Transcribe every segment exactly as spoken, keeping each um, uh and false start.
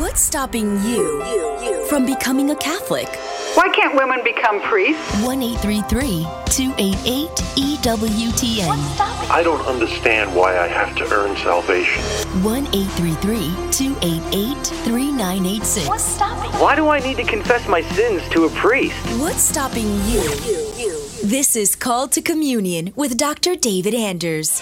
What's stopping you from becoming a Catholic? Why can't women become priests? one eight three three, two eight eight, E W T N. I don't understand why I have to earn salvation. one eight three three, two eight eight, three nine eight six. What's stopping? Why do I need to confess my sins to a priest? What's stopping you? This is Called to Communion with Doctor David Anders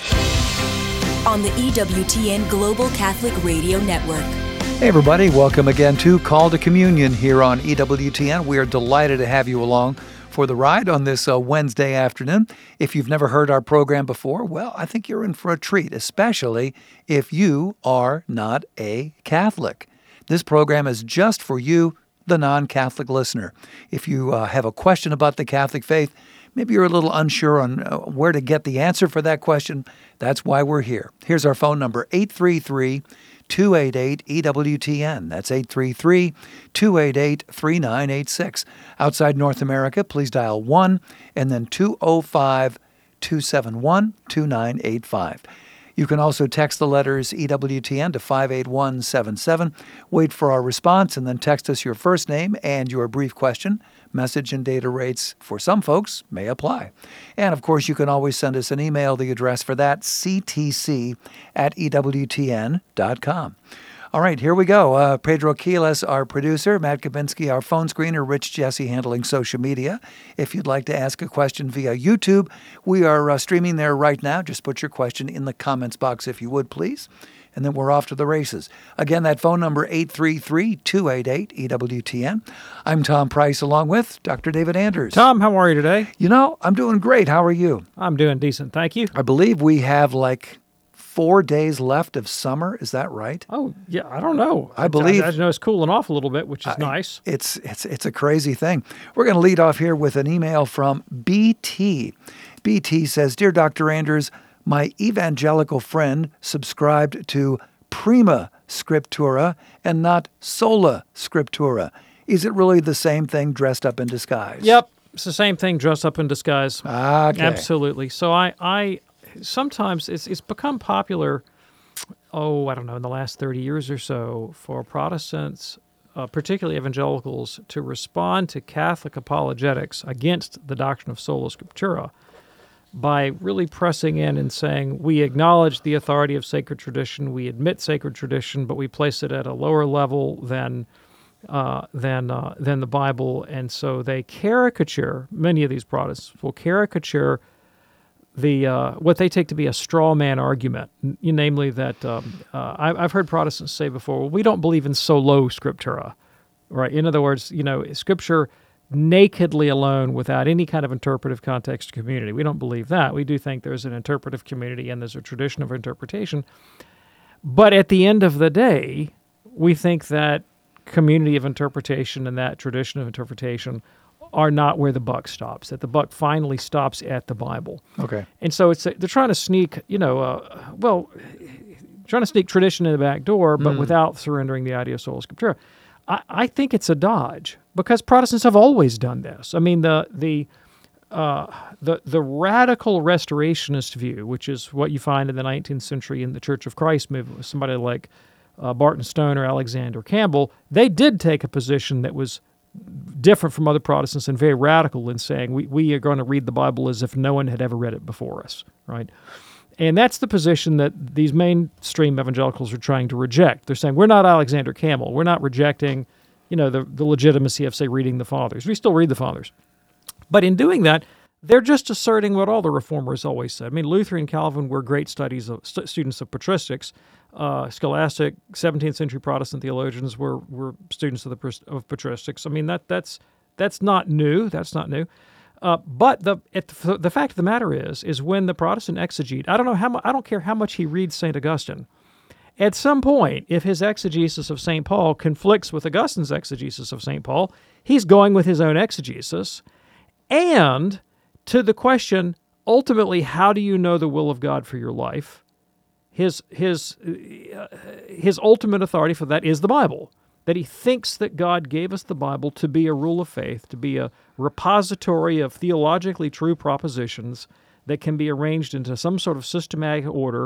on the E W T N Global Catholic Radio Network. Hey everybody, welcome again to Call to Communion here on E W T N. We are delighted to have you along for the ride on this uh, Wednesday afternoon. If you've never heard our program before, well, I think you're in for a treat, especially if you are not a Catholic. This program is just for you, the non-Catholic listener. If you uh, have a question about the Catholic faith, maybe you're a little unsure on uh, where to get the answer for that question, that's why we're here. Here's our phone number, eight three three, two eight eight, E W T N. That's eight three three, two eight eight, three nine eight six. Outside North America, please dial one and then two oh five, two seven one, two nine eight five. You can also text the letters E W T N to five eight one seven seven. Wait for our response and then text us your first name and your brief question. Message and data rates for some folks may apply. And of course, you can always send us an email. The address for that, c t c at e w t n dot com. All right, here we go. Uh, Pedro Quiles, our producer, Matt Kabinski, our phone screener, Rich Jesse handling social media. If you'd like to ask a question via YouTube, we are uh, streaming there right now. Just put your question in the comments box if you would, please. And then we're off to the races. Again, that phone number, eight three three, two eight eight, E W T N. I'm Tom Price, along with Doctor David Anders. Tom, how are you today? You know, I'm doing great. How are you? I'm doing decent, thank you. I believe we have like four days left of summer. Is that right? Oh, yeah, I don't know. I believe. I, I know it's cooling off a little bit, which is I, nice. It's, it's, it's a crazy thing. We're going to lead off here with an email from B T. B T says, Dear Doctor Anders, my evangelical friend subscribed to Prima Scriptura and not Sola Scriptura. Is it really the same thing dressed up in disguise? Yep, it's the same thing dressed up in disguise. Okay. Absolutely. So I, I sometimes it's it's become popular, oh, I don't know, in the last thirty years or so for Protestants, uh, particularly evangelicals, to respond to Catholic apologetics against the doctrine of Sola Scriptura by really pressing in and saying, we acknowledge the authority of sacred tradition, we admit sacred tradition, but we place it at a lower level than uh, than uh, than the Bible. And so they caricature, many of these Protestants will caricature the uh, what they take to be a straw man argument, n- namely that um, uh, I, I've heard Protestants say before, well, we don't believe in Sola Scriptura, right? In other words, you know, Scripture nakedly alone without any kind of interpretive context or community. We don't believe that. We do think there's an interpretive community and there's a tradition of interpretation. But at the end of the day, we think that community of interpretation and that tradition of interpretation are not where the buck stops, that the buck finally stops at the Bible. Okay. And so it's they're trying to sneak, you know, uh, well, trying to sneak tradition in the back door, but mm. without surrendering the idea of Sola Scriptura. I, I think it's a dodge because Protestants have always done this. I mean, the the uh, the the radical restorationist view, which is what you find in the nineteenth century in the Church of Christ movement, with somebody like uh, Barton Stone or Alexander Campbell, they did take a position that was different from other Protestants and very radical in saying we we are going to read the Bible as if no one had ever read it before us, right? And that's the position that these mainstream evangelicals are trying to reject. They're saying, we're not Alexander Campbell. We're not rejecting, you know, the, the legitimacy of, say, reading the Fathers. We still read the Fathers. But in doing that, they're just asserting what all the Reformers always said. I mean, Luther and Calvin were great studies of, st- students of patristics. Uh, scholastic seventeenth century Protestant theologians were were students of the of patristics. I mean, that that's that's not new. That's not new. Uh, but the it, the fact of the matter is, is when the Protestant exegete, I don't know how mu- I don't care how much he reads Saint Augustine. At some point, if his exegesis of Saint Paul conflicts with Augustine's exegesis of Saint Paul, he's going with his own exegesis. And to the question, ultimately, how do you know the will of God for your life? His his uh, his ultimate authority for that is the Bible. That he thinks that God gave us the Bible to be a rule of faith, to be a repository of theologically true propositions that can be arranged into some sort of systematic order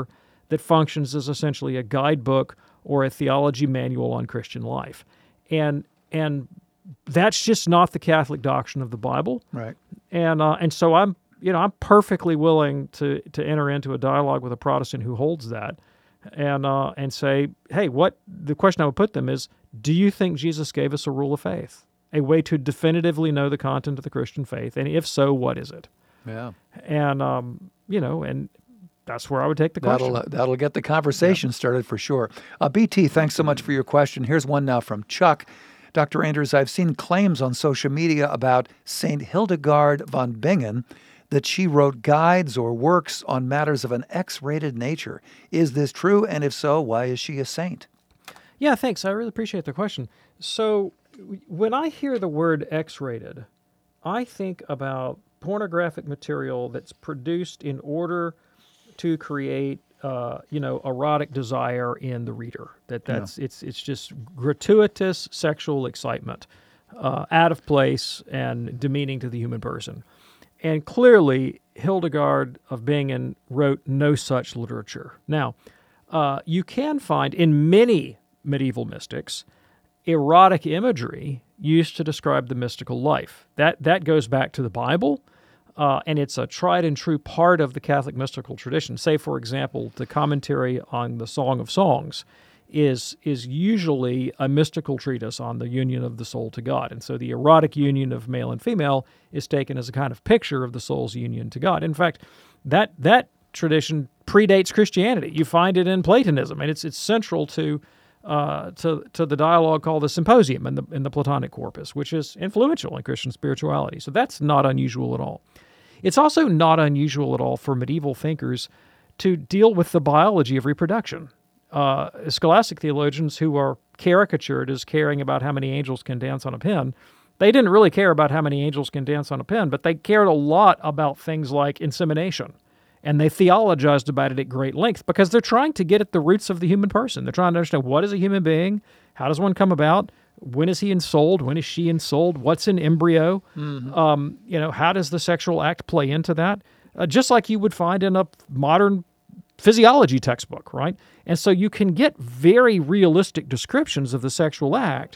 that functions as essentially a guidebook or a theology manual on Christian life. And and that's just not the Catholic doctrine of the Bible. Right. And uh, and so I'm you know I'm perfectly willing to to enter into a dialogue with a Protestant who holds that, and uh, and say, hey, what the question I would put them is, do you think Jesus gave us a rule of faith, a way to definitively know the content of the Christian faith, and if so, what is it? Yeah. And um, you know, and that's where I would take the question. That'll, uh, that'll get the conversation yeah. started for sure. Uh, B T, thanks so much for your question. Here's one now from Chuck. Doctor Anders, I've seen claims on social media about Saint Hildegard von Bingen that she wrote guides or works on matters of an X-rated nature. Is this true? And if so, why is she a saint? Yeah, thanks. I really appreciate the question. So when I hear the word X-rated, I think about pornographic material that's produced in order to create, uh, you know, erotic desire in the reader. That that's yeah. it's it's just gratuitous sexual excitement, uh, out of place and demeaning to the human person. And clearly, Hildegard of Bingen wrote no such literature. Now, uh, you can find in many medieval mystics erotic imagery used to describe the mystical life. That that goes back to the Bible. Uh, and it's a tried and true part of the Catholic mystical tradition. Say, for example, the commentary on the Song of Songs is is usually a mystical treatise on the union of the soul to God. And so the erotic union of male and female is taken as a kind of picture of the soul's union to God. In fact, that that tradition predates Christianity. You find it in Platonism, and it's it's central to uh, to to the dialogue called the Symposium in the in the Platonic corpus, which is influential in Christian spirituality. So that's not unusual at all. It's also not unusual at all for medieval thinkers to deal with the biology of reproduction. Uh, scholastic theologians who are caricatured as caring about how many angels can dance on a pin, they didn't really care about how many angels can dance on a pin, but they cared a lot about things like insemination. And they theologized about it at great length because they're trying to get at the roots of the human person. They're trying to understand, what is a human being? How does one come about? When is he ensouled? When is she ensouled? What's an embryo? Mm-hmm. Um, you know, how does the sexual act play into that? Uh, just like you would find in a modern physiology textbook, right? And so you can get very realistic descriptions of the sexual act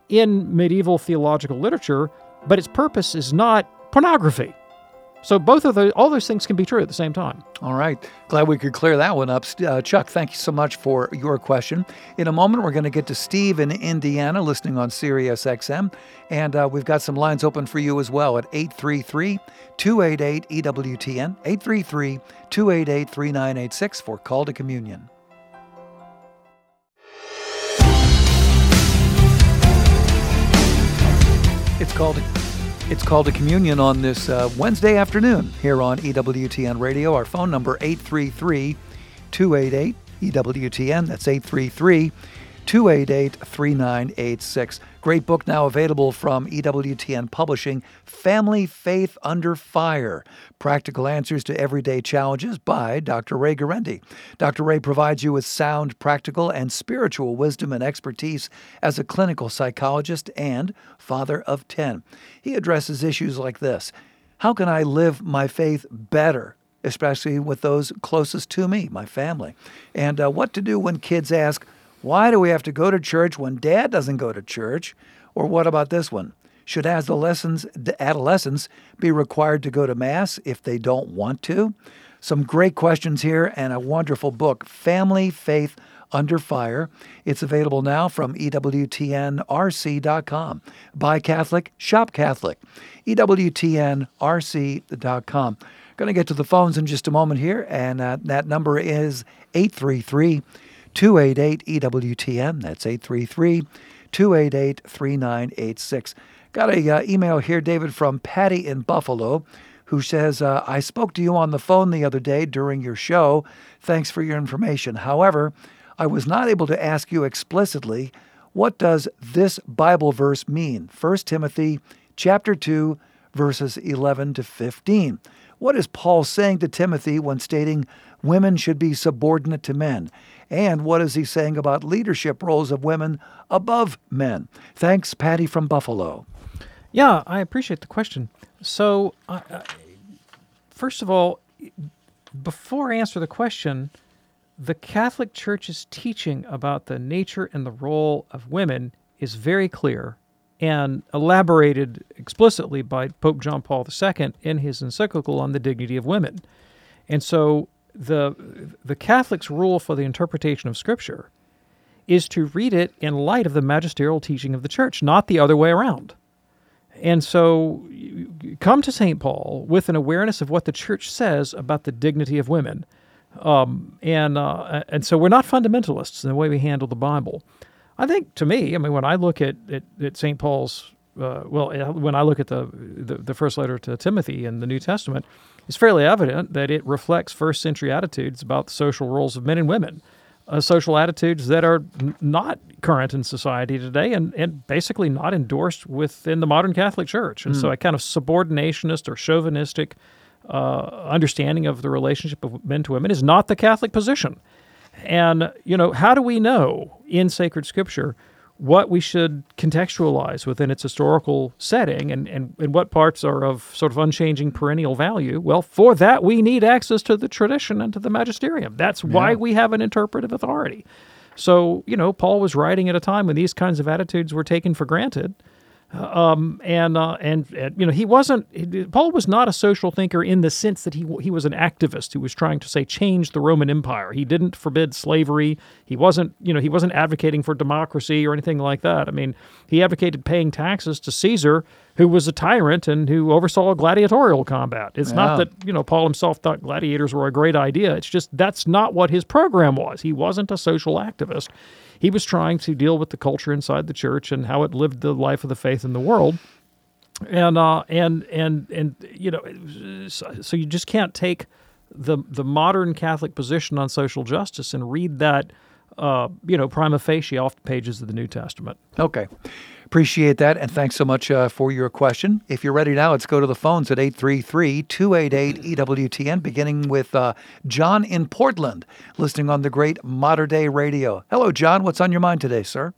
in medieval theological literature, but its purpose is not pornography. So both of those, all those things can be true at the same time. All right. Glad we could clear that one up. Uh, Chuck, thank you so much for your question. In a moment, we're going to get to Steve in Indiana listening on Sirius X M. And uh, we've got some lines open for you as well at eight three three, two eight eight, E W T N, eight three three, two eight eight, three nine eight six for Call to Communion. It's called It's called to Communion on this uh, Wednesday afternoon here on E W T N Radio. Our phone number, eight three three, two eight eight, E W T N. That's eight three three, two eight eight, three nine eight six. Great book now available from E W T N Publishing, Family Faith Under Fire, Practical Answers to Everyday Challenges by Doctor Ray Guarendi. Doctor Ray provides you with sound, practical, and spiritual wisdom and expertise as a clinical psychologist and father of ten. He addresses issues like this. How can I live my faith better, especially with those closest to me, my family? And uh, what to do when kids ask, why do we have to go to church when Dad doesn't go to church? Or what about this one? Should adolescents, adolescents be required to go to Mass if they don't want to? Some great questions here and a wonderful book, Family Faith Under Fire. It's available now from E W T N R C dot com. Buy Catholic, shop Catholic. E W T N R C dot com. Going to get to the phones in just a moment here, and uh, that number is eight three three, two eight eight, E W T N. That's eight three three, two eight eight, three nine eight six. Got a uh, email here, David, from Patty in Buffalo, who says, uh, I spoke to you on the phone the other day during your show. Thanks for your information. However, I was not able to ask you explicitly, what does this Bible verse mean? First Timothy chapter two, verses eleven to fifteen. What is Paul saying to Timothy when stating women should be subordinate to men? And what is he saying about leadership roles of women above men? Thanks, Patty from Buffalo. Yeah, I appreciate the question. So, uh, first of all, before I answer the question, the Catholic Church's teaching about the nature and the role of women is very clear and elaborated explicitly by Pope John Paul the Second in his encyclical on the dignity of women. And so the the Catholic's rule for the interpretation of Scripture is to read it in light of the magisterial teaching of the Church, not the other way around. And so you come to Saint Paul with an awareness of what the Church says about the dignity of women. Um, and uh, and so we're not fundamentalists in the way we handle the Bible. I think, to me, I mean, when I look at, at, at Saint Paul's, uh, well, when I look at the, the the first letter to Timothy in the New Testament, it's fairly evident that it reflects first century attitudes about the social roles of men and women, uh, social attitudes that are n- not current in society today and, and basically not endorsed within the modern Catholic Church. And mm. so a kind of subordinationist or chauvinistic uh, understanding of the relationship of men to women is not the Catholic position. And, you know, how do we know in sacred Scripture what we should contextualize within its historical setting and, and, and what parts are of sort of unchanging perennial value? Well, for that, we need access to the tradition and to the magisterium. That's yeah. why we have an interpretive authority. So, you know, Paul was writing at a time when these kinds of attitudes were taken for granted. Um, and, uh, and, and, you know, he wasn't, he, Paul was not a social thinker in the sense that he he was an activist who was trying to, say, change the Roman Empire. He didn't forbid slavery. He wasn't, you know, he wasn't advocating for democracy or anything like that. I mean, he advocated paying taxes to Caesar, who was a tyrant and who oversaw gladiatorial combat. It's yeah. not that, you know, Paul himself thought gladiators were a great idea. It's just that's not what his program was. He wasn't a social activist. He was trying to deal with the culture inside the church and how it lived the life of the faith in the world. And, uh, and, and, and you know, so you just can't take the the modern Catholic position on social justice and read that, uh, you know, prima facie off the pages of the New Testament. Okay. Appreciate that, and thanks so much uh, for your question. If you're ready now, let's go to the phones at eight three three, two eight eight, E W T N, beginning with uh, John in Portland, listening on the great Mater Dei Radio. Hello, John. What's on your mind today, sir?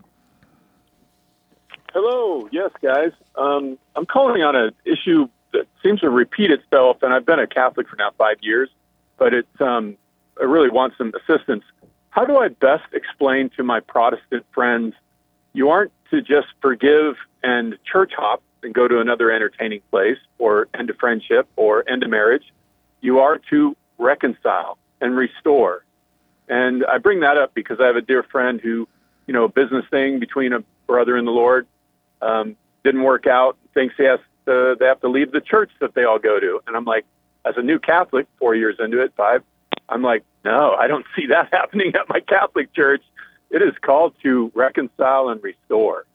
Hello. Yes, guys. Um, I'm calling on an issue that seems to repeat itself, and I've been a Catholic for now five years, but it's um, I really want some assistance. How do I best explain to my Protestant friends you aren't to just forgive and church hop and go to another entertaining place or end a friendship or end a marriage? You are to reconcile and restore. And I bring that up because I have a dear friend who, you know, a business thing between a brother in the Lord um, didn't work out, thinks he has to, they have to leave the church that they all go to. And I'm like, as a new Catholic, four years into it, five, I'm like, no, I don't see that happening at my Catholic church. It is called to reconcile and restore.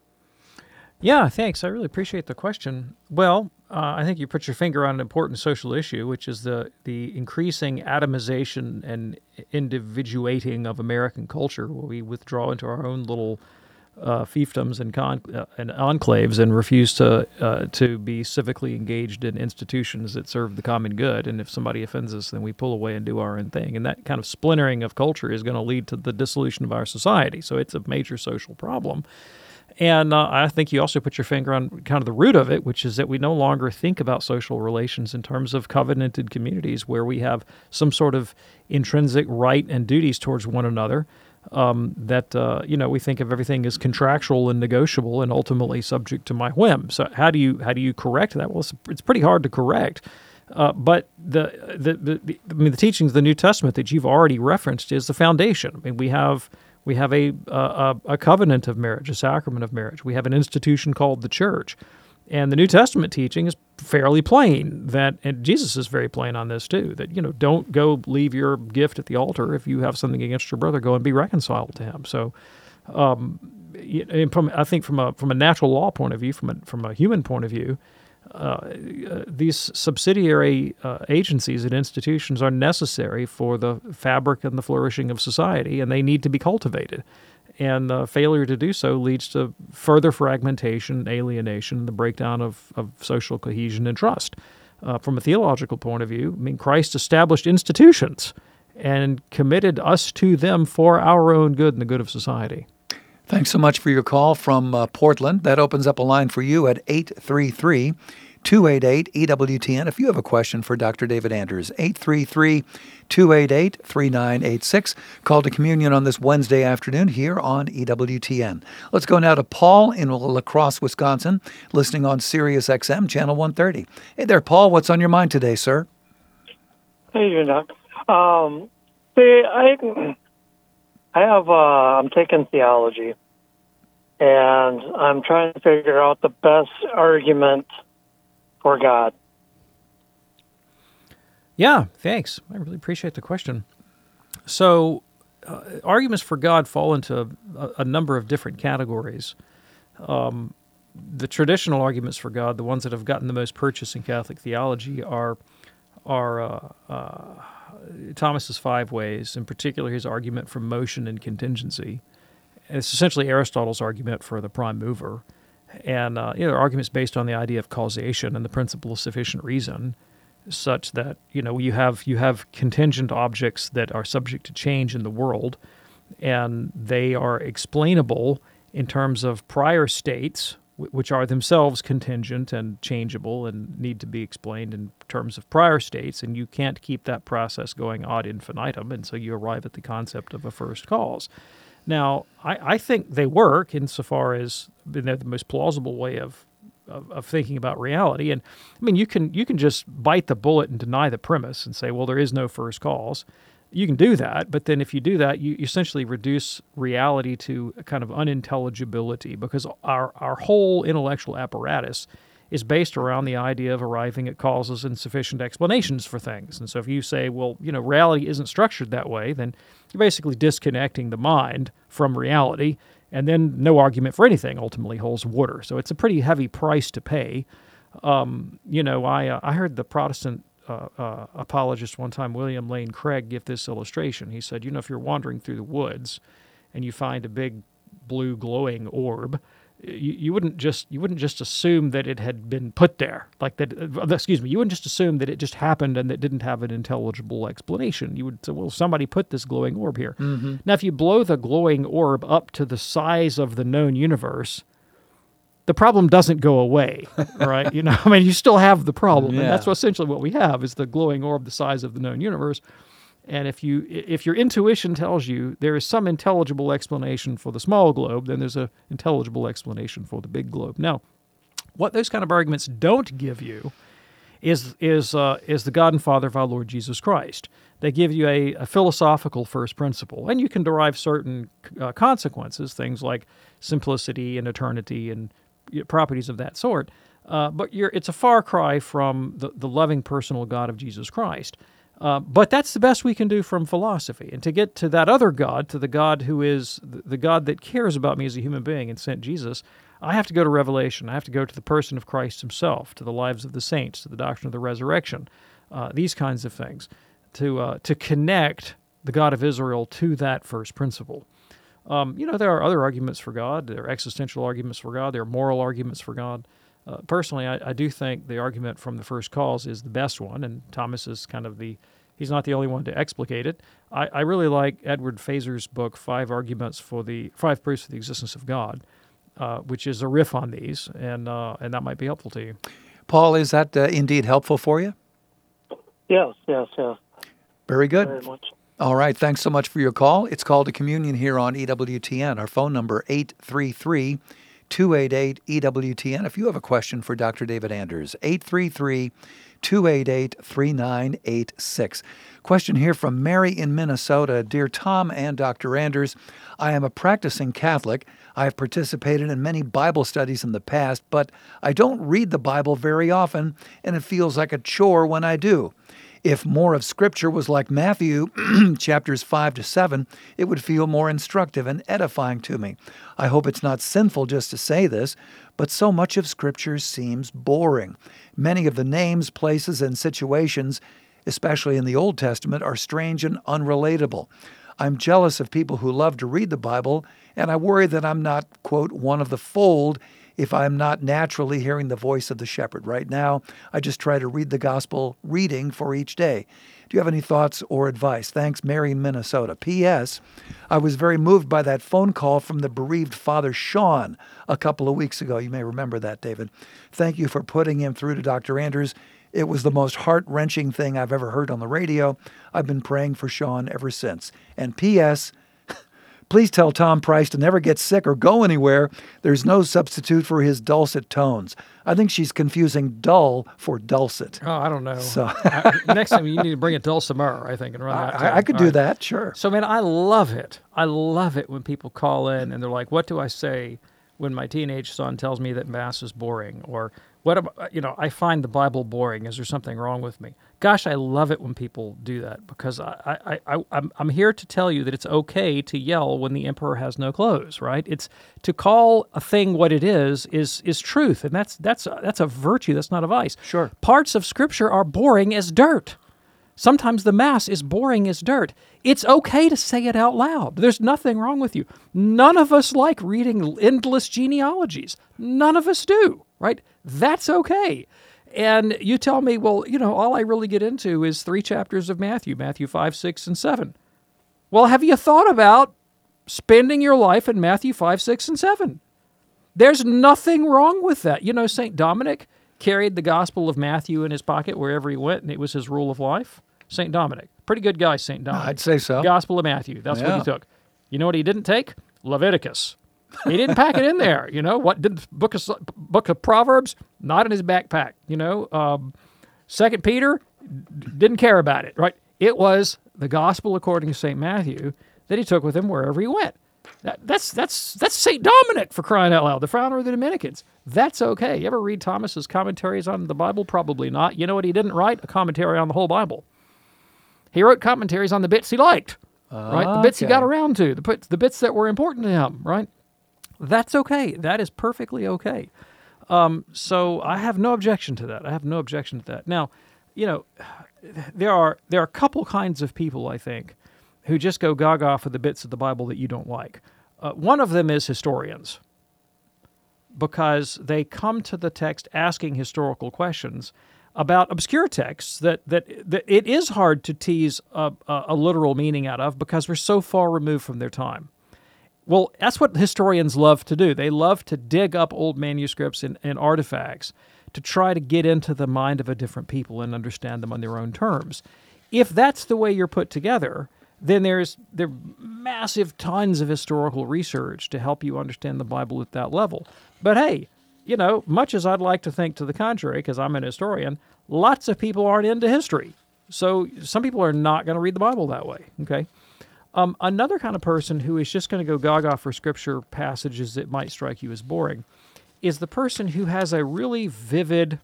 Yeah, thanks. I really appreciate the question. Well, uh, I think you put your finger on an important social issue, which is the, the increasing atomization and individuating of American culture, where we withdraw into our own little uh, fiefdoms and, con- uh, and enclaves and refuse to uh, to be civically engaged in institutions that serve the common good. And if somebody offends us, then we pull away and do our own thing. And that kind of splintering of culture is going to lead to the dissolution of our society. So it's a major social problem. And uh, I think you also put your finger on kind of the root of it, which is that we no longer think about social relations in terms of covenanted communities where we have some sort of intrinsic right and duties towards one another. Um, that, uh, you know, we think of everything as contractual and negotiable and ultimately subject to my whim. So how do you how do you correct that? Well, it's, it's pretty hard to correct. Uh, but the the, the the I mean, the teachings of the New Testament that you've already referenced is the foundation. I mean, we have we have a a, a covenant of marriage, a sacrament of marriage. We have an institution called the church. And the New Testament teaching is fairly plain that, and Jesus is very plain on this too, that, you know, don't go leave your gift at the altar. If you have something against your brother, go and be reconciled to him. So, um, from I think from a from a natural law point of view, from a from a human point of view, uh, uh, these subsidiary uh, agencies and institutions are necessary for the fabric and the flourishing of society, and they need to be cultivated. And the failure to do so leads to further fragmentation, alienation, the breakdown of, of social cohesion and trust. Uh, from a theological point of view, I mean, Christ established institutions and committed us to them for our own good and the good of society. Thanks so much for your call from uh, Portland. That opens up a line for you at eight three three, two eight eight, E W T N if you have a question for Doctor David Anders. eight three three, two eight eight, three nine eight six. Call to Communion on this Wednesday afternoon here on E W T N. Let's go now to Paul in La Crosse, Wisconsin, listening on Sirius X M, Channel one thirty. Hey there, Paul. What's on your mind today, sir? Hey, you Doc. Um, see, I, I have, uh, I'm taking theology, and I'm trying to figure out the best argument for God. Yeah, thanks. I really appreciate the question. So, uh, arguments for God fall into a, a number of different categories. Um, the traditional arguments for God, the ones that have gotten the most purchase in Catholic theology, are are uh, uh, Thomas's five ways, in particular his argument for motion and contingency. And it's essentially Aristotle's argument for the prime mover. And uh, you know, arguments based on the idea of causation and the principle of sufficient reason, such that you know you have you have contingent objects that are subject to change in the world, and they are explainable in terms of prior states, which are themselves contingent and changeable and need to be explained in terms of prior states, and you can't keep that process going ad infinitum, and so you arrive at the concept of a first cause. Now, I, I think they work insofar as they're the most plausible way of, of of thinking about reality. And I mean, you can you can just bite the bullet and deny the premise and say, well, there is no first cause. You can do that, but then if you do that, you essentially reduce reality to a kind of unintelligibility, because our, our whole intellectual apparatus is based around the idea of arriving at causes and sufficient explanations for things. And so if you say, well, you know, reality isn't structured that way, then you're basically disconnecting the mind from reality, and then no argument for anything ultimately holds water. So it's a pretty heavy price to pay. Um, you know, I uh, I heard the Protestant Uh, uh, apologist one time, William Lane Craig, give this illustration. He said, you know, if you're wandering through the woods and you find a big blue glowing orb, you, you wouldn't just you wouldn't just assume that it had been put there, like that. Uh, excuse me, you wouldn't just assume that it just happened and that didn't have an intelligible explanation. You would say, well, somebody put this glowing orb here. Mm-hmm. Now, if you blow the glowing orb up to the size of the known universe, the problem doesn't go away, right? You know, I mean, you still have the problem, yeah. And that's what essentially what we have is the glowing orb the size of the known universe. And if you, if your intuition tells you there is some intelligible explanation for the small globe, then there's an intelligible explanation for the big globe. Now, what those kind of arguments don't give you is is uh, is the God and Father of our Lord Jesus Christ. They give you a, a philosophical first principle, and you can derive certain uh, consequences, things like simplicity and eternity and properties of that sort, uh, but you're, it's a far cry from the, the loving personal God of Jesus Christ. Uh, but that's the best we can do from philosophy. And to get to that other God, to the God who is the, the God that cares about me as a human being and sent Jesus, I have to go to Revelation. I have to go to the person of Christ himself, to the lives of the saints, to the doctrine of the resurrection, uh, these kinds of things, to uh, to connect the God of Israel to that first principle. Um, you know, there are other arguments for God. There are existential arguments for God. There are moral arguments for God. Uh, personally, I, I do think the argument from the first cause is the best one, and Thomas is kind of the, he's not the only one to explicate it. I, I really like Edward Fazer's book, Five Arguments for the, Five Proofs for the Existence of God, uh, which is a riff on these, and uh, and that might be helpful to you. Paul, is that uh, indeed helpful for you? Yes, yes, yes. Very good. Very much. All right, thanks so much for your call. It's Call to Communion here on E W T N. Our phone number, eight three three, two eight eight, E W T N. If you have a question for Doctor David Anders, eight three three, two eight eight, three nine eight six. Question here from Mary in Minnesota. Dear Tom and Doctor Anders, I am a practicing Catholic. I have participated in many Bible studies in the past, but I don't read the Bible very often, and it feels like a chore when I do. If more of Scripture was like Matthew, chapters five to seven, it would feel more instructive and edifying to me. I hope it's not sinful just to say this, but so much of Scripture seems boring. Many of the names, places, and situations, especially in the Old Testament, are strange and unrelatable. I'm jealous of people who love to read the Bible, and I worry that I'm not, quote, one of the fold if I'm not naturally hearing the voice of the shepherd. Right now, I just try to read the gospel reading for each day. Do you have any thoughts or advice? Thanks, Mary in Minnesota. P S. I was very moved by that phone call from the bereaved father, Sean, a couple of weeks ago. You may remember that, David. Thank you for putting him through to Doctor Anders. It was the most heart-wrenching thing I've ever heard on the radio. I've been praying for Sean ever since. And P S. Please tell Tom Price to never get sick or go anywhere. There's no substitute for his dulcet tones. I think she's confusing dull for dulcet. Oh, I don't know. So I, next time you need to bring a dulcimer, I think, and run that. I, I could All do right. that, sure. So, man, I love it. I love it when people call in and they're like, what do I say when my teenage son tells me that Mass is boring? Or, what am, you know, I find the Bible boring. Is there something wrong with me? Gosh, I love it when people do that because I, I, I, I'm, I'm here to tell you that it's okay to yell when the emperor has no clothes, right? It's to call a thing what it is is is truth, and that's that's that's a virtue. That's not a vice. Sure. Parts of Scripture are boring as dirt. Sometimes the Mass is boring as dirt. It's okay to say it out loud. There's nothing wrong with you. None of us like reading endless genealogies. None of us do, right? That's okay. And you tell me, well, you know, all I really get into is three chapters of Matthew, Matthew five, six, and seven. Well, have you thought about spending your life in Matthew five, six, and seven? There's nothing wrong with that. You know, Saint Dominic carried the Gospel of Matthew in his pocket wherever he went, and it was his rule of life. Saint Dominic. Pretty good guy, Saint Dominic. I'd say so. Gospel of Matthew. That's Yeah. what he took. You know what he didn't take? Leviticus. He didn't pack it in there. You know what? Did book of book of Proverbs? Not in his backpack. You know, um, Second Peter d- didn't care about it. Right? It was the Gospel according to Saint Matthew that he took with him wherever he went. That, that's that's that's Saint Dominic, for crying out loud, the founder of the Dominicans. That's okay. You ever read Thomas's commentaries on the Bible? Probably not. You know what he didn't write? A commentary on the whole Bible. He wrote commentaries on the bits he liked. Right? The bits he Okay. got around to, the bits, the bits that were important to him. Right? That's okay. That is perfectly okay. Um, so I have no objection to that. I have no objection to that. Now, you know, there are there are a couple kinds of people, I think, who just go gaga for the bits of the Bible that you don't like. Uh, one of them is historians, because they come to the text asking historical questions about obscure texts that that, that it is hard to tease a, a, a literal meaning out of because we're so far removed from their time. Well, that's what historians love to do. They love to dig up old manuscripts and, and artifacts to try to get into the mind of a different people and understand them on their own terms. If that's the way you're put together, then there's there are massive tons of historical research to help you understand the Bible at that level. But hey, you know, much as I'd like to think to the contrary, because I'm an historian, lots of people aren't into history. So some people are not going to read the Bible that way, okay? Um, another kind of person who is just going to go gaga for scripture passages that might strike you as boring is the person who has a really vivid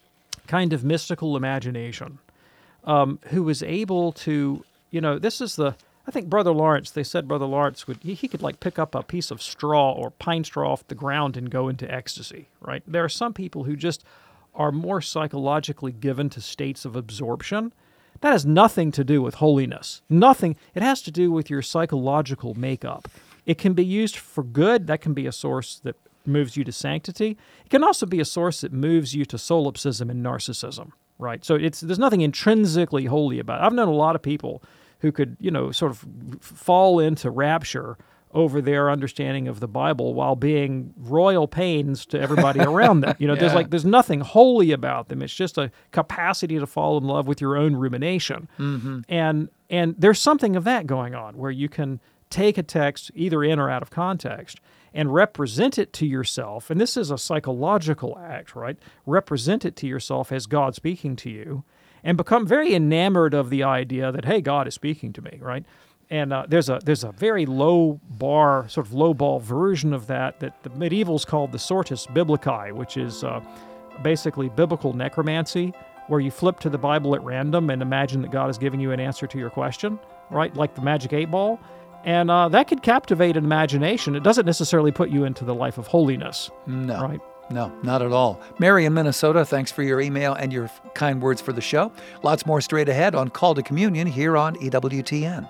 kind of mystical imagination, um, who is able to, you know, this is the, I think Brother Lawrence, they said Brother Lawrence, would he, he could like pick up a piece of straw or pine straw off the ground and go into ecstasy, right? There are some people who just are more psychologically given to states of absorption. That has nothing to do with holiness. Nothing. It has to do with your psychological makeup. It can be used for good. That can be a source that moves you to sanctity. It can also be a source that moves you to solipsism and narcissism, right? So it's there's nothing intrinsically holy about it. I've known a lot of people who could, you know, sort of fall into rapture over their understanding of the Bible while being royal pains to everybody around them. You know, yeah. there's like there's nothing holy about them. It's just a capacity to fall in love with your own rumination. Mm-hmm. And and there's something of that going on where you can take a text either in or out of context and represent it to yourself. And this is a psychological act, right? Represent it to yourself as God speaking to you and become very enamored of the idea that, hey, God is speaking to me, right? And uh, there's a there's a very low bar, sort of low ball version of that that the medievals called the Sortus Biblicae, which is uh, basically biblical necromancy, where you flip to the Bible at random and imagine that God is giving you an answer to your question, right? Like the Magic Eight Ball. And uh, that could captivate an imagination. It doesn't necessarily put you into the life of holiness. No. Right? No, not at all. Mary in Minnesota, thanks for your email and your kind words for the show. Lots more straight ahead on Call to Communion here on E W T N.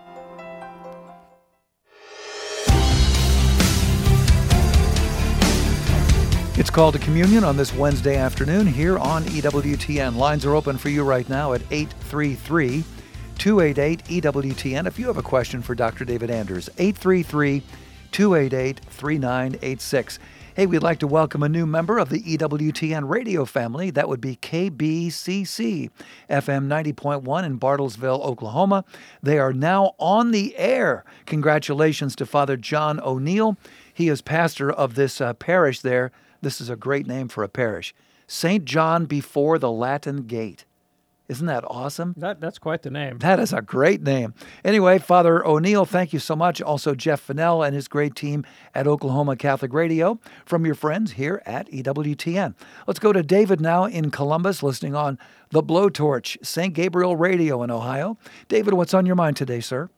It's Called to Communion on this Wednesday afternoon here on E W T N. Lines are open for you right now at eight three three, two eight eight, E W T N. If you have a question for Doctor David Anders, eight three three, two eight eight, three nine eight six. Hey, we'd like to welcome a new member of the E W T N radio family. That would be K B C C, F M ninety point one in Bartlesville, Oklahoma. They are now on the air. Congratulations to Father John O'Neill. He is pastor of this uh, parish there. This is a great name for a parish. Saint John before the Latin Gate. Isn't that awesome? That That's quite the name. That is a great name. Anyway, Father O'Neill, thank you so much. Also, Jeff Fennell and his great team at Oklahoma Catholic Radio from your friends here at E W T N. Let's go to David now in Columbus, listening on the Blowtorch, Saint Gabriel Radio in Ohio. David, what's on your mind today, sir?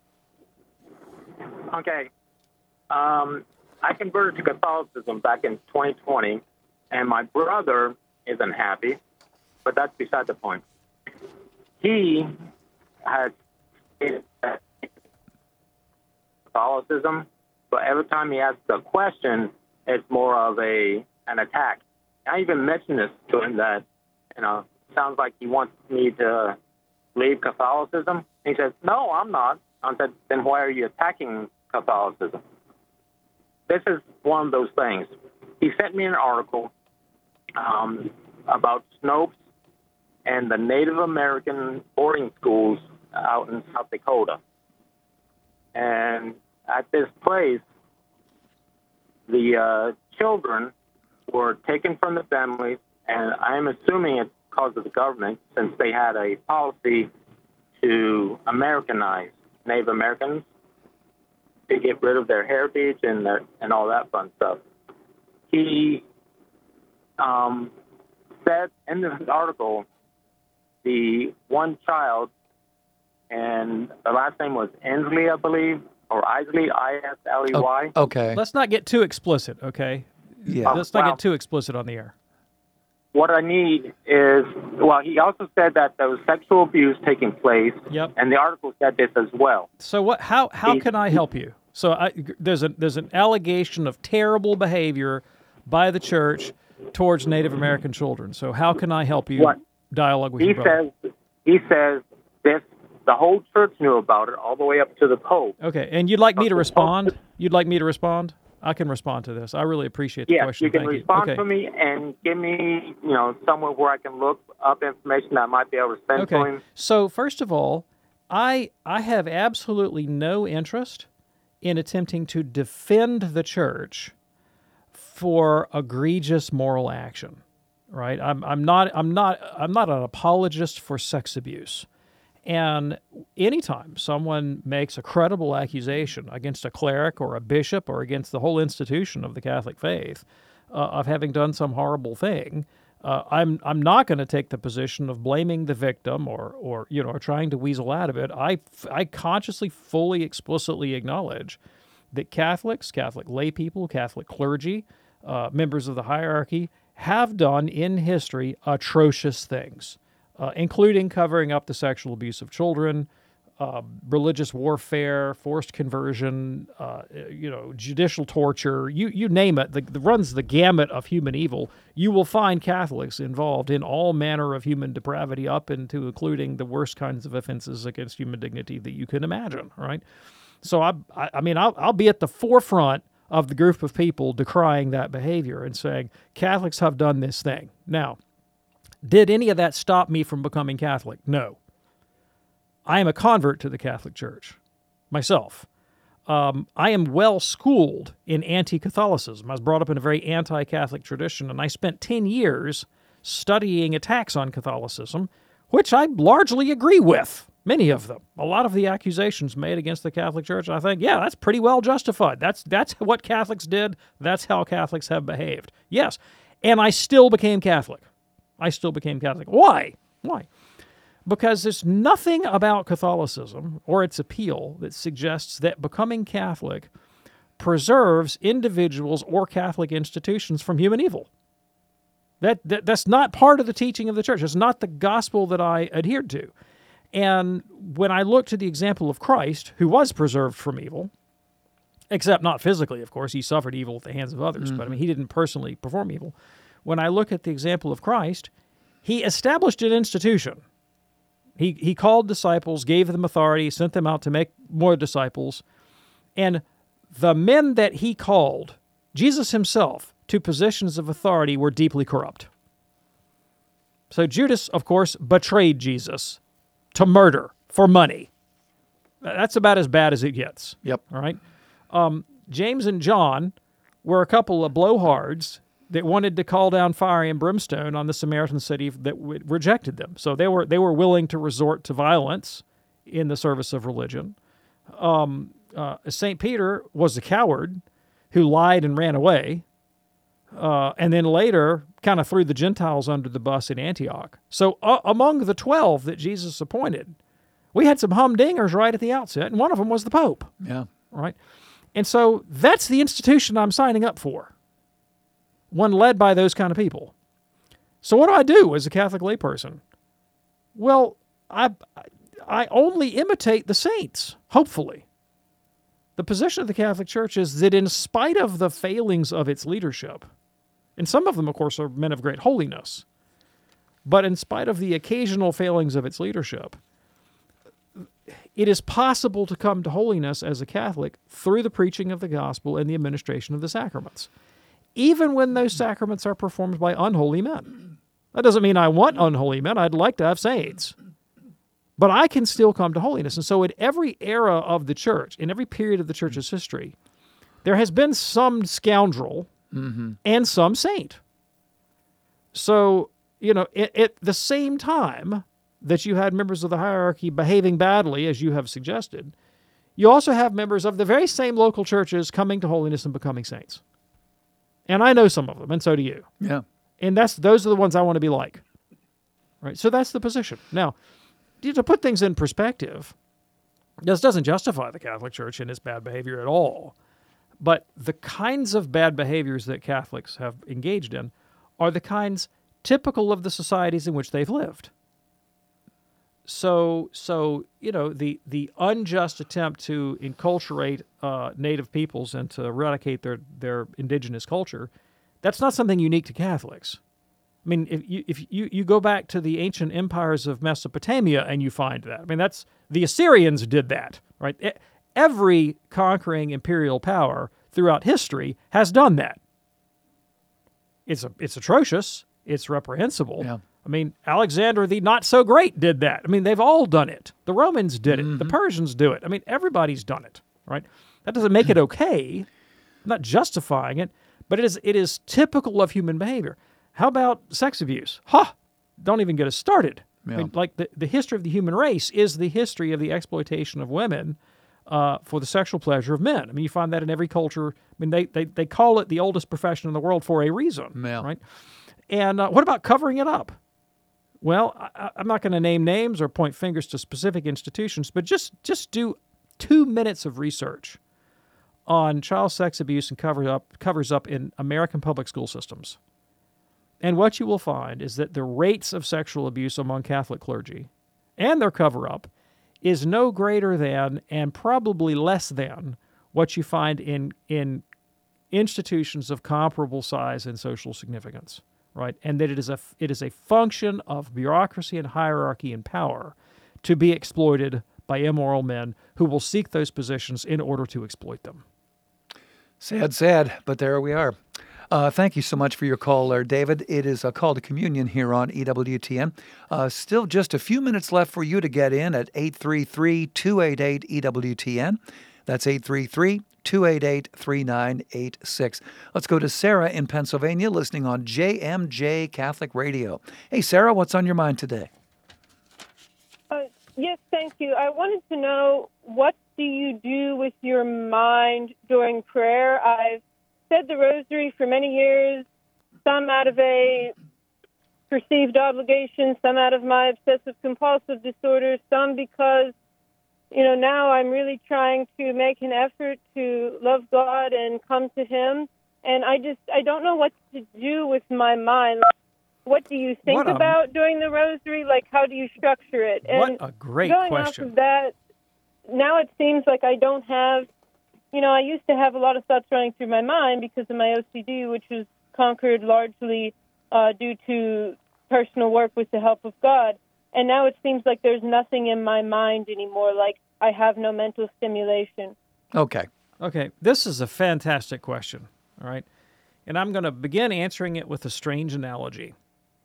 Okay. Um... I converted to Catholicism back in twenty twenty, and my brother isn't happy, but that's beside the point. He has stated that Catholicism, but every time he asks a question, it's more of a an attack. I even mentioned this to him that, you know, sounds like he wants me to leave Catholicism. He says, no, I'm not. I said, then why are you attacking Catholicism? This is one of those things. He sent me an article um, about Snopes and the Native American boarding schools out in South Dakota. And at this place, the uh, children were taken from the families, and I'm assuming it's because of the government, since they had a policy to Americanize Native Americans, to get rid of their heritage and their, and all that fun stuff. He um, said in this article, the one child, and the last name was Inslee, I believe, or Isley, I S L E Y. Oh, okay. Let's not get too explicit, okay? Yeah. Let's not well, get too explicit on the air. What I need is, well, he also said that there was sexual abuse taking place, Yep. and the article said this as well. So what? How how He- can I help you? So I, there's a there's an allegation of terrible behavior by the church towards Native American children. So how can I help you What? dialogue with He your brother? says, he says this, the whole church knew about it, all the way up to the Pope. Okay, and you'd like me to Okay. respond? You'd like me to respond? I can respond to this. I really appreciate the Yes, question. you can Thank respond you. Okay. to me and give me, you know, somewhere where I can look up information that I might be able to send to Okay. him. So first of all, I I have absolutely no interest in attempting to defend the church for egregious moral action. Right? I'm I'm not I'm not I'm not an apologist for sex abuse. And anytime someone makes a credible accusation against a cleric or a bishop or against the whole institution of the Catholic faith uh, of having done some horrible thing, uh, I'm I'm not going to take the position of blaming the victim or or you know or trying to weasel out of it. I I consciously, fully, explicitly acknowledge that Catholics, Catholic lay people, Catholic clergy, uh, members of the hierarchy have done in history atrocious things. Uh, including covering up the sexual abuse of children, uh, religious warfare, forced conversion, uh, you know, judicial torture, you you name it, the, the runs the gamut of human evil. You will find Catholics involved in all manner of human depravity, up into including the worst kinds of offenses against human dignity that you can imagine, right? So, I, I, I mean, I'll, I'll be at the forefront of the group of people decrying that behavior and saying, Catholics have done this thing. Now, did any of that stop me from becoming Catholic? No. I am a convert to the Catholic Church myself. Um, I am well schooled in anti-Catholicism. I was brought up in a very anti-Catholic tradition, and I spent ten years studying attacks on Catholicism, which I largely agree with, many of them. A lot of the accusations made against the Catholic Church, I think, yeah, that's pretty well justified. That's, that's what Catholics did. That's how Catholics have behaved. Yes, and I still became Catholic. I still became Catholic. Why? Why? Because there's nothing about Catholicism or its appeal that suggests that becoming Catholic preserves individuals or Catholic institutions from human evil. That, that That's not part of the teaching of the church. It's not the gospel that I adhered to. And when I look to the example of Christ, who was preserved from evil, except not physically, of course. He suffered evil at the hands of others, mm-hmm. but I mean, he didn't personally perform evil. When I look at the example of Christ, he established an institution. He he called disciples, gave them authority, sent them out to make more disciples, and the men that he called, Jesus himself, to positions of authority were deeply corrupt. So Judas, of course, betrayed Jesus to murder for money. That's about as bad as it gets. Yep. All right. Um, James and John were a couple of blowhards that wanted to call down fire and brimstone on the Samaritan city that w- rejected them. So they were they were willing to resort to violence in the service of religion. Um, uh, Saint Peter was a coward who lied and ran away, uh, and then later kind of threw the Gentiles under the bus in Antioch. So uh, among the twelve that Jesus appointed, we had some humdingers right at the outset, and one of them was the Pope. Yeah. Right? And so that's the institution I'm signing up for, one led by those kind of people. So what do I do as a Catholic layperson? Well, I, I only imitate the saints, hopefully. The position of the Catholic Church is that in spite of the failings of its leadership, and some of them, of course, are men of great holiness, but in spite of the occasional failings of its leadership, it is possible to come to holiness as a Catholic through the preaching of the gospel and the administration of the sacraments, even when those sacraments are performed by unholy men. That doesn't mean I want unholy men. I'd like to have saints. But I can still come to holiness. And so at every era of the church, in every period of the church's history, there has been some scoundrel mm-hmm. and some saint. So, you know, at, at the same time that you had members of the hierarchy behaving badly, as you have suggested, you also have members of the very same local churches coming to holiness and becoming saints. And I know some of them, and so do you. Yeah. And that's those are the ones I want to be like. Right? So that's the position. Now, to put things in perspective, this doesn't justify the Catholic Church in its bad behavior at all. But the kinds of bad behaviors that Catholics have engaged in are the kinds typical of the societies in which they've lived. So, so you know, the, the unjust attempt to enculturate uh, native peoples and to eradicate their, their indigenous culture, that's not something unique to Catholics. I mean, if you if you, you go back to the ancient empires of Mesopotamia and you find that. I mean, that's the Assyrians did that, right? Every conquering imperial power throughout history has done that. It's a, it's atrocious. It's reprehensible. Yeah. I mean, Alexander the Not-So-Great did that. I mean, they've all done it. The Romans did it. Mm-hmm. The Persians do it. I mean, everybody's done it, right? That doesn't make it okay. I'm not justifying it, but it is it is typical of human behavior. How about sex abuse? Ha! Don't even get us started. Yeah. I mean, like, the, the history of the human race is the history of the exploitation of women uh, for the sexual pleasure of men. I mean, you find that in every culture. I mean, they, they, they call it the oldest profession in the world for a reason, yeah. right? And uh, what about covering it up? Well, I, I'm not going to name names or point fingers to specific institutions, but just, just do two minutes of research on child sex abuse and cover up, covers up in American public school systems. And what you will find is that the rates of sexual abuse among Catholic clergy and their cover-up is no greater than and probably less than what you find in, in institutions of comparable size and social significance. Right, and that it is a it is a function of bureaucracy and hierarchy and power to be exploited by immoral men who will seek those positions in order to exploit them. Sad, sad, but there we are. Uh, thank you so much for your call there, David. It is a call to communion here on E W T N. Uh, still just a few minutes left for you to get in at eight three three, two eight eight, E W T N. That's eight three three, two eight eight, three nine eight six. Let's go to Sarah in Pennsylvania, listening on J M J Catholic Radio. Hey, Sarah, what's on your mind today? Uh, yes, thank you. I wanted to know, what do you do with your mind during prayer? I've said the rosary for many years, some out of a perceived obligation, some out of my obsessive-compulsive disorder, some because You know, now I'm really trying to make an effort to love God and come to Him. And I just, I don't know what to do with my mind. Like, what do you think a, about doing the rosary? Like, how do you structure it? And what a great going question. Off of that, now it seems like I don't have you know, I used to have a lot of thoughts running through my mind because of my O C D, which was conquered largely uh, due to personal work with the help of God. And now it seems like there's nothing in my mind anymore, like I have no mental stimulation. Okay. Okay, this is a fantastic question, all right? And I'm going to begin answering it with a strange analogy.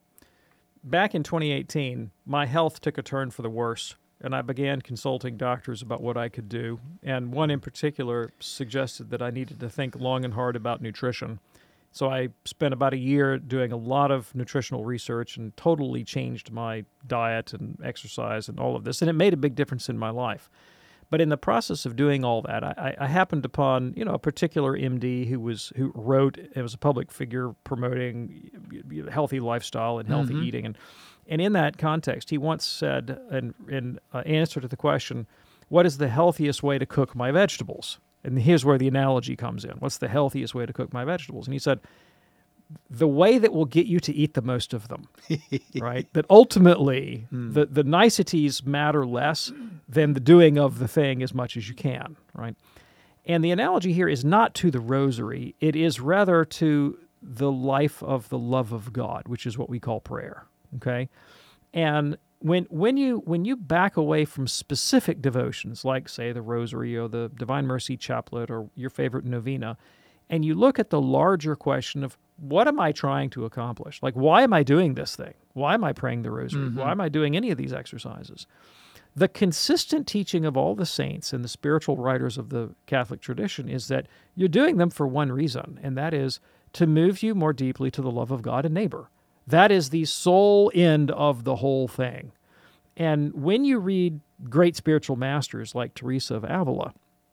Back in twenty eighteen, my health took a turn for the worse, and I began consulting doctors about what I could do. And one in particular suggested that I needed to think long and hard about nutrition. So I spent about a year doing a lot of nutritional research and totally changed my diet and exercise and all of this, and it made a big difference in my life. But in the process of doing all that, I, I happened upon, you know, a particular M D who was who wrote, it was a public figure promoting healthy lifestyle and healthy Mhm. eating. And and in that context, he once said, in, in uh, answer to the question, what is the healthiest way to cook my vegetables? And here's where the analogy comes in. What's the healthiest way to cook my vegetables? And he said, the way that will get you to eat the most of them, right? That ultimately Hmm. the, the niceties matter less than the doing of the thing as much as you can, right? And the analogy here is not to the rosary. It is rather to the life of the love of God, which is what we call prayer, okay? And when when you when you back away from specific devotions, like, say, the rosary or the Divine Mercy Chaplet or your favorite novena, and you look at the larger question of, what am I trying to accomplish? Like, why am I doing this thing? Why am I praying the rosary? Mhm. Why am I doing any of these exercises? The consistent teaching of all the saints and the spiritual writers of the Catholic tradition is that you're doing them for one reason, and that is to move you more deeply to the love of God and neighbor. That is the sole end of the whole thing. And when you read great spiritual masters like Teresa of Avila,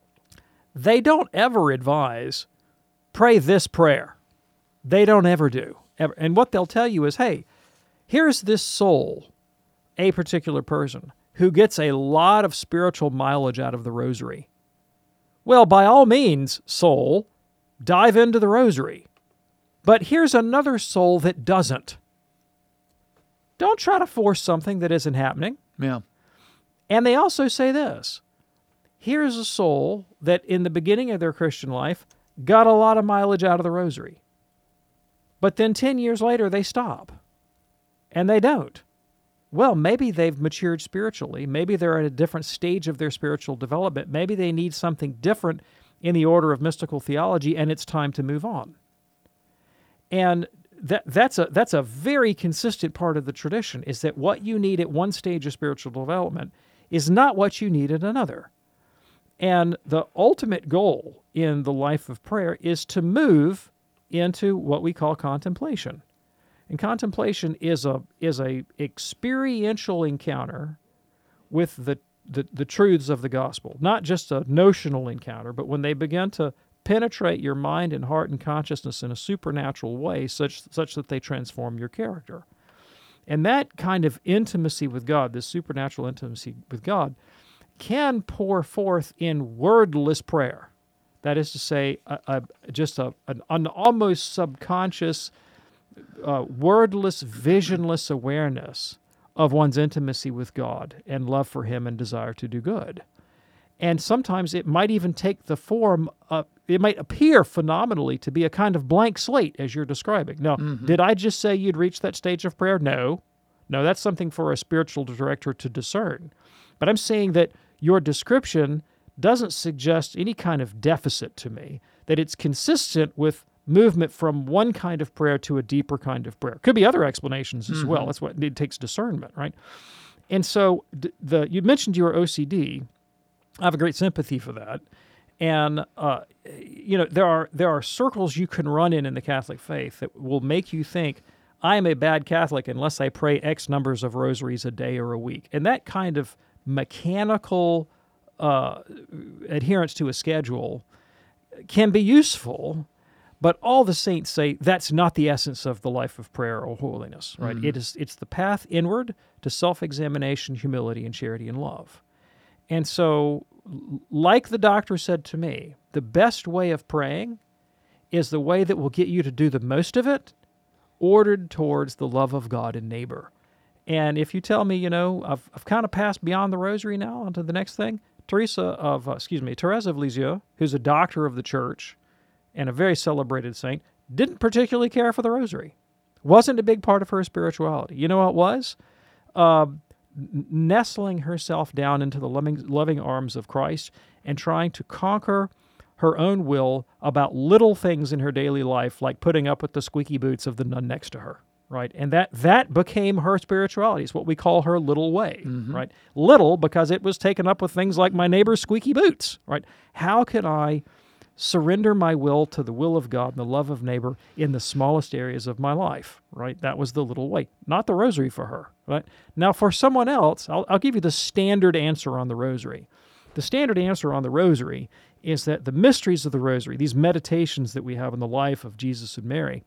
they don't ever advise, pray this prayer. They don't ever do. Ever. And what they'll tell you is, hey, here's this soul, a particular person, who gets a lot of spiritual mileage out of the rosary. Well, by all means, soul, dive into the rosary. But here's another soul that doesn't. Don't try to force something that isn't happening. Yeah. And they also say this. Here's a soul that in the beginning of their Christian life got a lot of mileage out of the rosary. But then ten years later, they stop. And they don't. Well, maybe they've matured spiritually. Maybe they're at a different stage of their spiritual development. Maybe they need something different in the order of mystical theology, and it's time to move on. And that, that's a that's a very consistent part of the tradition, is that what you need at one stage of spiritual development is not what you need at another. And the ultimate goal in the life of prayer is to move into what we call contemplation. And contemplation is a is a experiential encounter with the, the, the truths of the gospel, not just a notional encounter, but when they begin to penetrate your mind and heart and consciousness in a supernatural way such such that they transform your character. And that kind of intimacy with God, this supernatural intimacy with God, can pour forth in wordless prayer. That is to say, a, a, just a, an, an almost subconscious, uh, wordless, visionless awareness of one's intimacy with God and love for Him and desire to do good. And sometimes it might even take the form, of, it might appear phenomenally to be a kind of blank slate, as you're describing. Now, Mhm. did I just say you'd reach that stage of prayer? No. No, that's something for a spiritual director to discern. But I'm saying that your description doesn't suggest any kind of deficit to me, that it's consistent with movement from one kind of prayer to a deeper kind of prayer. Could be other explanations as well. Mhm. That's what it takes discernment, right? And so d- the you mentioned your O C D. I have a great sympathy for that. And, uh, you know, there are there are circles you can run in in the Catholic faith that will make you think, I am a bad Catholic unless I pray X numbers of rosaries a day or a week. And that kind of mechanical uh, adherence to a schedule can be useful, but all the saints say that's not the essence of the life of prayer or holiness, right? Mhm. It is, it's the path inward to self-examination, humility, and charity and love. And so, l- like the doctor said to me, the best way of praying is the way that will get you to do the most of it, ordered towards the love of God and neighbor. And if you tell me, you know, I've, I've kind of passed beyond the rosary now onto the next thing, Teresa of, uh, excuse me, Therese of Lisieux, who's a doctor of the church and a very celebrated saint, didn't particularly care for the rosary. Wasn't a big part of her spirituality. You know what it was? Uh, nestling herself down into the loving, loving arms of Christ and trying to conquer her own will about little things in her daily life, like putting up with the squeaky boots of the nun next to her, right? And that that became her spirituality. It's what we call her little way, mm-hmm. right? Little because it was taken up with things like my neighbor's squeaky boots, right? How can I surrender my will to the will of God and the love of neighbor in the smallest areas of my life, right? That was the little way, not the rosary for her, right? Now, for someone else, I'll, I'll give you the standard answer on the rosary. The standard answer on the rosary is that the mysteries of the rosary, these meditations that we have in the life of Jesus and Mary,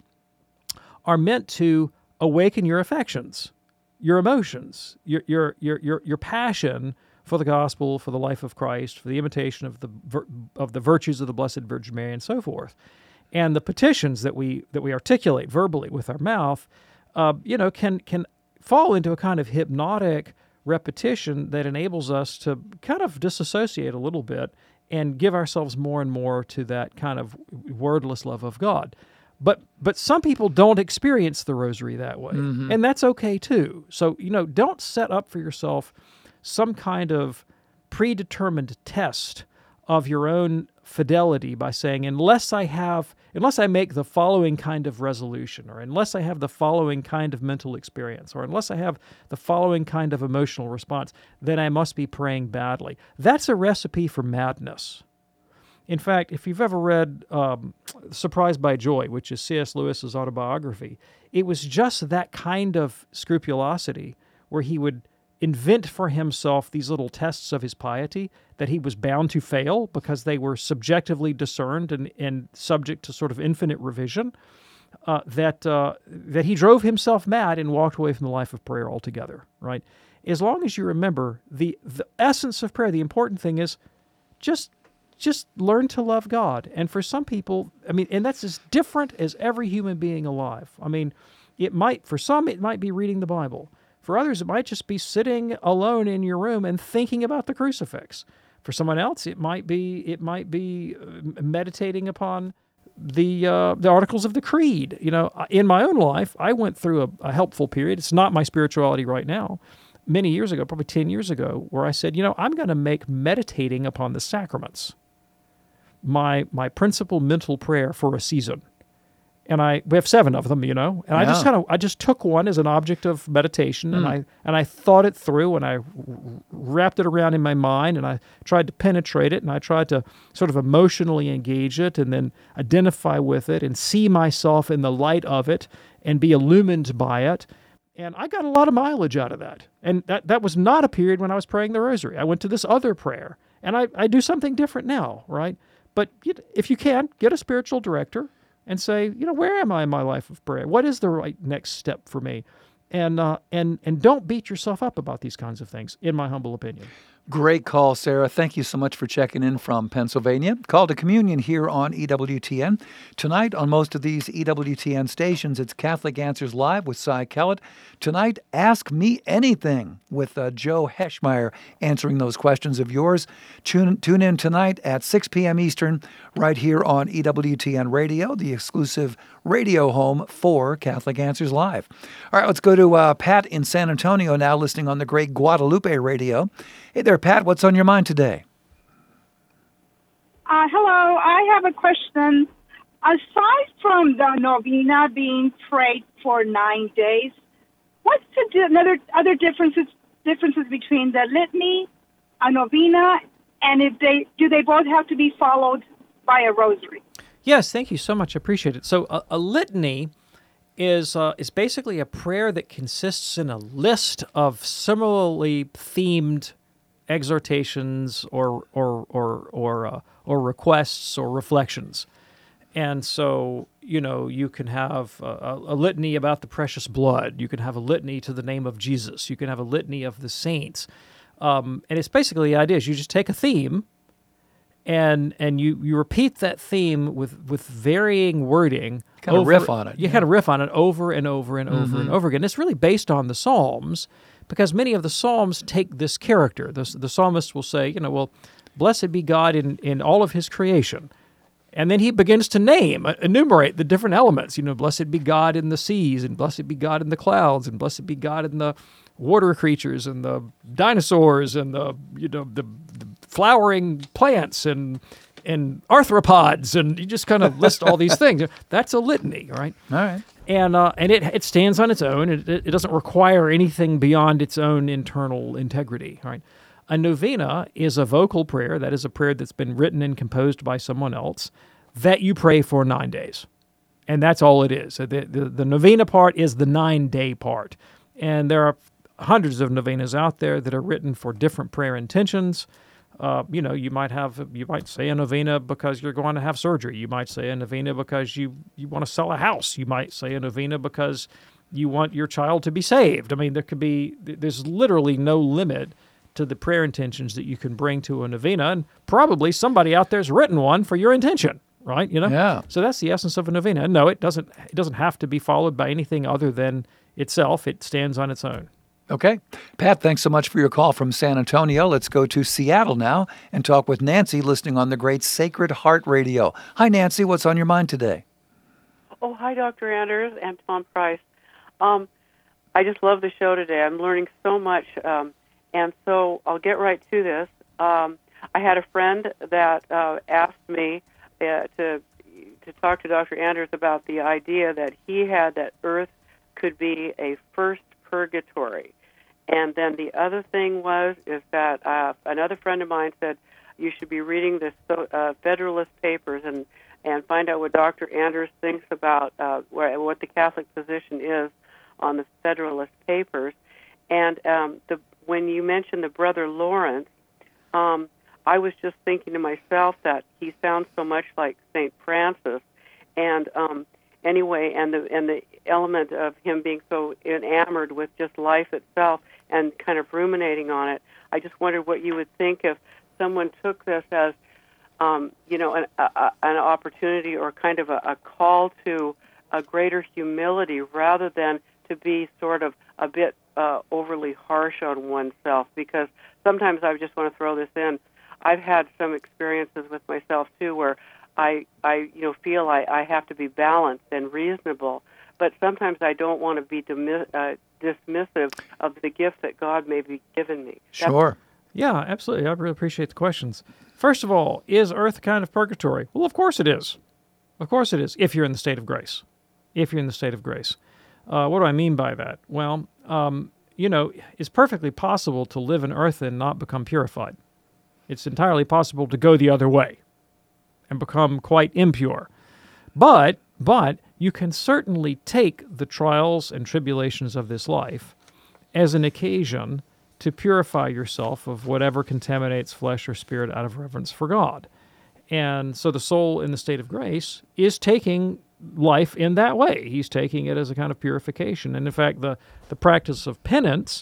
are meant to awaken your affections, your emotions, your your your your, your passion for the gospel, for the life of Christ, for the imitation of the of the virtues of the Blessed Virgin Mary, and so forth. And the petitions that we that we articulate verbally with our mouth, uh, you know, can can fall into a kind of hypnotic repetition that enables us to kind of disassociate a little bit and give ourselves more and more to that kind of wordless love of God. But but some people don't experience the rosary that way, mm-hmm. and that's okay too. So, you know, don't set up for yourself some kind of predetermined test of your own fidelity by saying, unless I have, unless I make the following kind of resolution, or unless I have the following kind of mental experience, or unless I have the following kind of emotional response, then I must be praying badly. That's a recipe for madness. In fact, if you've ever read um, Surprised by Joy, which is C S Lewis's autobiography, it was just that kind of scrupulosity where he would invent for himself these little tests of his piety that he was bound to fail because they were subjectively discerned and, and subject to sort of infinite revision, uh, that uh, that he drove himself mad and walked away from the life of prayer altogether, right? As long as you remember the, the essence of prayer, the important thing is just just learn to love God. And for some people, I mean, and that's as different as every human being alive. I mean, it might, for some, it might be reading the Bible. For others, it might just be sitting alone in your room and thinking about the crucifix. For someone else, it might be it might be meditating upon the uh, the articles of the Creed. You know, in my own life, I went through a, a helpful period. It's not my spirituality right now. Many years ago, probably ten years ago, where I said, you know, I'm going to make meditating upon the sacraments my my principal mental prayer for a season. And I we have seven of them, you know, and yeah. I just kind of I just took one as an object of meditation, and mm. I and I thought it through, and I wrapped it around in my mind, and I tried to penetrate it, and I tried to sort of emotionally engage it, and then identify with it, and see myself in the light of it, and be illumined by it. And I got a lot of mileage out of that. And that that was not a period when I was praying the rosary. I went to this other prayer, and I, I do something different now, right? But if you can, get a spiritual director and say, you know, where am I in my life of prayer? What is the right next step for me? And uh, and and don't beat yourself up about these kinds of things, in my humble opinion. Great call, Sarah. Thank you so much for checking in from Pennsylvania. Call to Communion here on E W T N. Tonight on most of these E W T N stations, it's Catholic Answers Live with Cy Kellett. Tonight, Ask Me Anything with uh, Joe Heschmeyer answering those questions of yours. Tune, tune in tonight at six p.m. Eastern right here on E W T N Radio, the exclusive radio home for Catholic Answers Live. All right, let's go to uh, Pat in San Antonio now, listening on the great Guadalupe Radio. Hey there, Pat. What's on your mind today? Uh, hello. I have a question. Aside from the novena being prayed for nine days, what's the di- another other differences differences between the litany, a novena, and if they do they both have to be followed by a rosary? Yes, thank you so much. I appreciate it. So a, a litany is uh, is basically a prayer that consists in a list of similarly themed exhortations or or or or uh, or requests or reflections. And so, you know, you can have a, a litany about the precious blood. You can have a litany to the name of Jesus. You can have a litany of the saints. Um, and it's basically the idea is you just take a theme and and you, you repeat that theme with, with varying wording. Kind of riff on it. You yeah. kind of riff on it over and over and over mm-hmm. and over again. It's really based on the Psalms because many of the Psalms take this character. The, the psalmist will say, you know, well, blessed be God in, in all of his creation. And then he begins to name, enumerate the different elements. You know, blessed be God in the seas, and blessed be God in the clouds, and blessed be God in the water creatures, and the dinosaurs, and the you know the, the flowering plants, and and arthropods, and you just kind of list all these things. That's a litany, right? All right. And uh, and it it stands on its own. It, it doesn't require anything beyond its own internal integrity, right? A novena is a vocal prayer. That is a prayer that's been written and composed by someone else that you pray for nine days. And that's all it is. The, the, the novena part is the nine-day part. And there are hundreds of novenas out there that are written for different prayer intentions. Uh, you know, you might have, you might say a novena because you're going to have surgery. You might say a novena because you, you want to sell a house. You might say a novena because you want your child to be saved. I mean, there could be, there's literally no limit to the prayer intentions that you can bring to a novena, and probably somebody out there's written one for your intention, right? You know, yeah. So that's the essence of a novena. No, it doesn't. It doesn't have to be followed by anything other than itself. It stands on its own. Okay, Pat, thanks so much for your call from San Antonio. Let's go to Seattle now and talk with Nancy, listening on the great Sacred Heart Radio. Hi, Nancy. What's on your mind today? Oh, hi, Doctor Anders and Tom Price. Um, I just love the show today. I'm learning so much. Um, And so I'll get right to this. Um, I had a friend that uh, asked me uh, to to talk to Doctor Anders about the idea that he had that Earth could be a first purgatory. And then the other thing was is that uh, another friend of mine said you should be reading the uh, Federalist Papers and, and find out what Doctor Anders thinks about uh, what the Catholic position is on the Federalist Papers. And um, the when you mentioned the Brother Lawrence, um, I was just thinking to myself that he sounds so much like Saint Francis, and um, anyway, and the and the element of him being so enamored with just life itself and kind of ruminating on it. I just wondered what you would think if someone took this as, um, you know, an, a, an opportunity or kind of a, a call to a greater humility rather than to be sort of a bit uh, overly harsh on oneself, because sometimes I just want to throw this in. I've had some experiences with myself too, where I, I, you know, feel I, I have to be balanced and reasonable, but sometimes I don't want to be dimi- uh, dismissive of the gift that God may be given me. Sure. That's- yeah, absolutely. I really appreciate the questions. First of all, is Earth a kind of purgatory? Well, of course it is. Of course it is, if you're in the state of grace. If you're in the state of grace. Uh, what do I mean by that? Well, um, you know, it's perfectly possible to live on Earth and not become purified. It's entirely possible to go the other way and become quite impure. But, but you can certainly take the trials and tribulations of this life as an occasion to purify yourself of whatever contaminates flesh or spirit out of reverence for God. And so the soul in the state of grace is taking life in that way. He's taking it as a kind of purification. And in fact, the, the practice of penance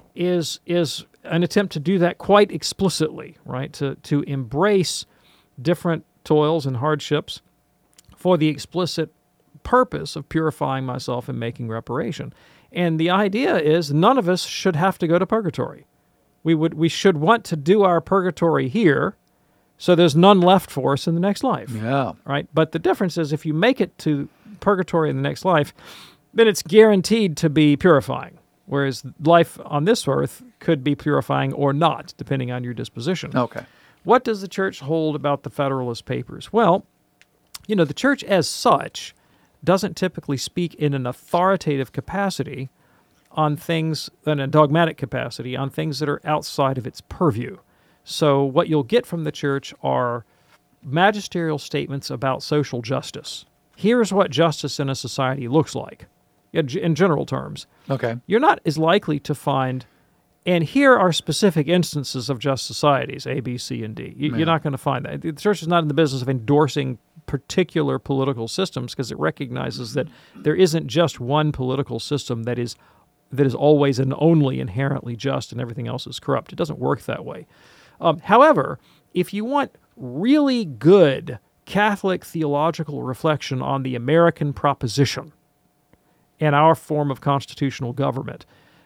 is is an attempt to do that quite explicitly, right? To to embrace different toils and hardships for the explicit purpose of purifying myself and making reparation. And the idea is none of us should have to go to purgatory. We would we should want to do our purgatory here, so there's none left for us in the next life. Yeah. Right? But the difference is if you make it to purgatory in the next life, then it's guaranteed to be purifying, whereas life on this earth could be purifying or not, depending on your disposition. Okay. What does the church hold about the Federalist Papers? Well, you know, the church as such doesn't typically speak in an authoritative capacity on things, in a dogmatic capacity, on things that are outside of its purview. So what you'll get from the church are magisterial statements about social justice. Here's what justice in a society looks like, in general terms. Okay. You're not as likely to find, and here are specific instances of just societies, A, B, C, and D. You, Yeah. You're not going to find that. The church is not in the business of endorsing particular political systems because it recognizes that there isn't just one political system that is that is always and only inherently just and everything else is corrupt. It doesn't work that way. Um, however, if you want really good Catholic theological reflection on the American proposition and our form of constitutional government,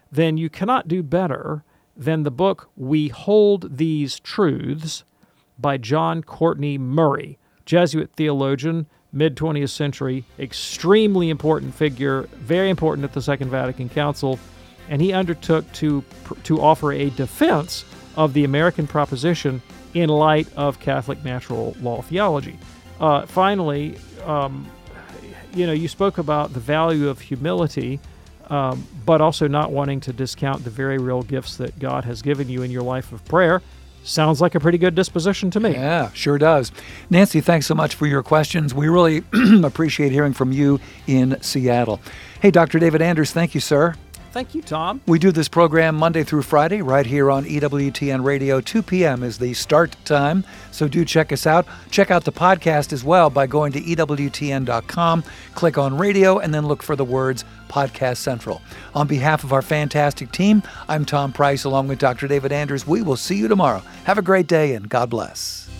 then you cannot do better than the book We Hold These Truths by John Courtney Murray, Jesuit theologian, mid-twentieth century, extremely important figure, very important at the Second Vatican Council, and he undertook to to offer a defense of the American proposition in light of Catholic natural law theology. Uh, finally, um, you know, you spoke about the value of humility, um, but also not wanting to discount the very real gifts that God has given you in your life of prayer. Sounds like a pretty good disposition to me. Yeah, sure does. Nancy, thanks so much for your questions. We really appreciate hearing from you in Seattle. Hey, Doctor David Anders, thank you, sir. Thank you, Tom. We do this program Monday through Friday right here on E W T N Radio. two p.m. is the start time, so do check us out. Check out the podcast as well by going to E W T N dot com, click on radio, and then look for the words Podcast Central. On behalf of our fantastic team, I'm Tom Price along with Doctor David Anders. We will see you tomorrow. Have a great day and God bless.